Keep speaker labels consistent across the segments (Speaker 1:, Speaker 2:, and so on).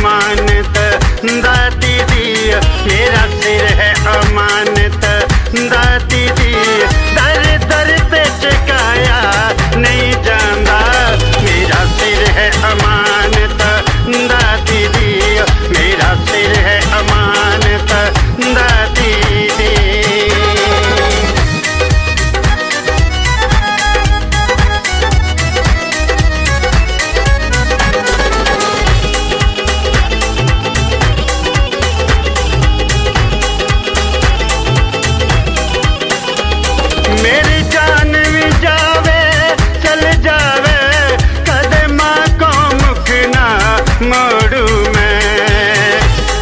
Speaker 1: अमानत दाती दी, मेरा सिर है अमानत दाती दी। दर दर ते चकाया नहीं जांदा, मेरा सिर है अमानत दाती दी, मेरा सिर है अमानत दाती दी। मेरी जान भी जावे चल जावे, कदमा को मुख ना मोड़ू मैं।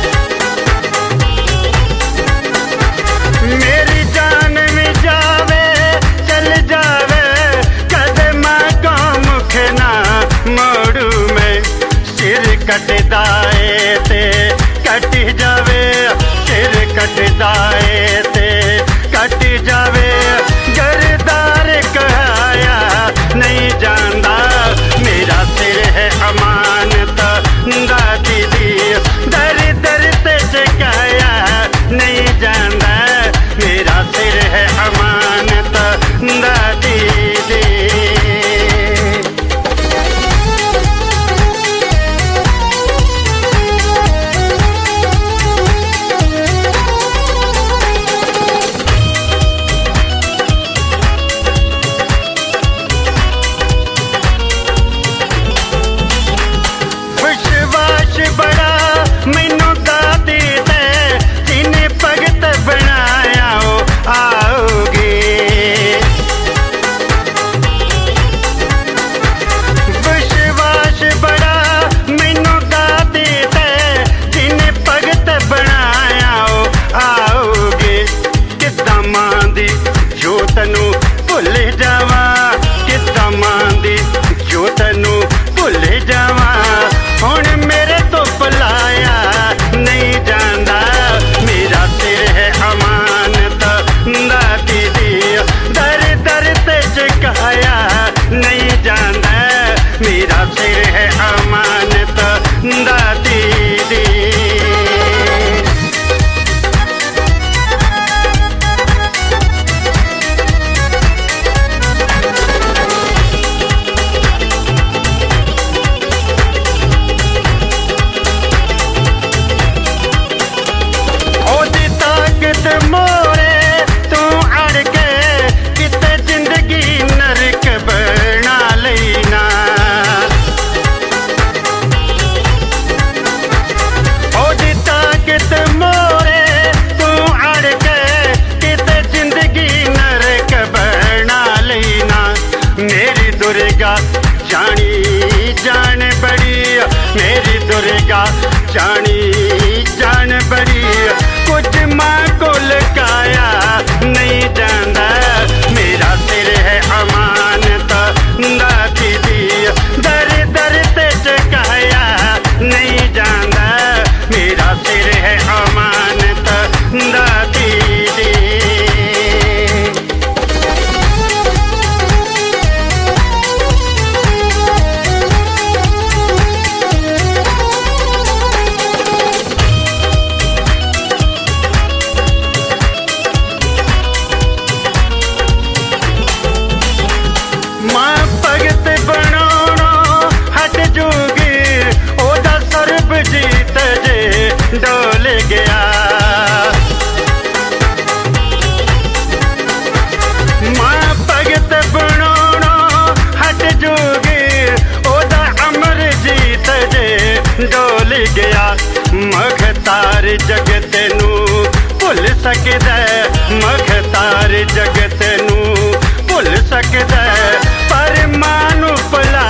Speaker 1: मेरी जान भी जावे चल जावे, कदमा को मुख ना मोड़ू मैं। सिर कटदाए ते कट जावे, सिर कटदाए ते कट जावे। गरदार कहाया नहीं जांदा, मेरा सिर है अमानत दाती दी। दर दर ते चकाया नहीं जांदा, मेरा सिर है अमानत दाती दी। बड़ा मैनू दाती ते जिन्हें भगत बनाया हो आओगे। विश्वास बड़ा मैनू दाती ते जिन्हें भगत बनाया हो आओगे। किद्दां मां दी जोत नू भुल जावा, किद्दां मां दी जोत नू भुल जावा। हुण मेरे तो भुलाया नहीं जांदा, मेरा सिर है अमानत दाती दी। दर दर ते चकाया नहीं जांदा, मेरा सिर है अमानत दाती दी। मोरे तू अड़ के किते जिंदगी नरक बना लेना। ओदी ताकत मोरे तू अड़ के किते जिंदगी नरक बना लेना। मेरी दुर्गा जानी जान बड़ी, मेरी दुर्गा जानी जान बड़ी। कुछ माँ को लकाया नहीं जांदा, मेरा सिर है अमानत दाती दी। दर दर ते चकाया नहीं जांदा, मेरा सिर है अमानत दाती दी। डोल गया मां भगत बनाना हट जोगी, ओदा अमर जीत जे डोल गया। मखतार जगत नू भुल सकदा, मखतार जगत नू भुल सकदा, पर मां नू भुला